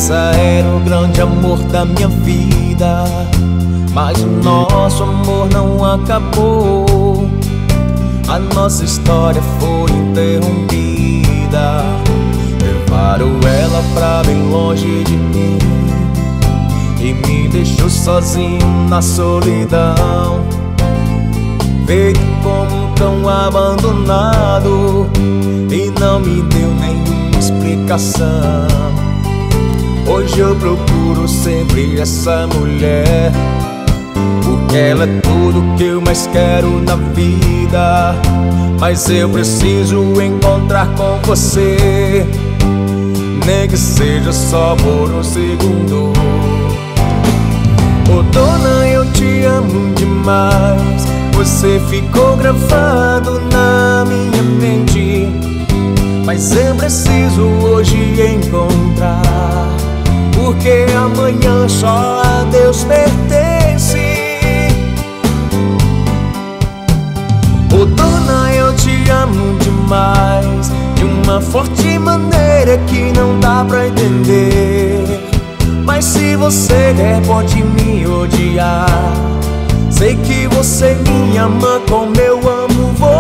Essa era o grande amor da minha vida, mas o nosso amor não acabou. A nossa história foi interrompida. Levaram ela pra bem longe de mim e me deixou sozinho na solidão, feito como um cão abandonado, e não me deu nenhuma explicação. Hoje eu procuro sempre essa mulher, porque ela é tudo que eu mais quero na vida. Mas eu preciso encontrar com você, nem que seja só por um segundo. Ô dona, eu te amo demais, você ficou gravado na minha mente. Mas eu preciso hoje encontrar, porque amanhã só a Deus pertence. Ô dona, eu te amo demais, de uma forte maneira que não dá pra entender. Mas se você quer, pode me odiar, sei que você me ama como eu amo você.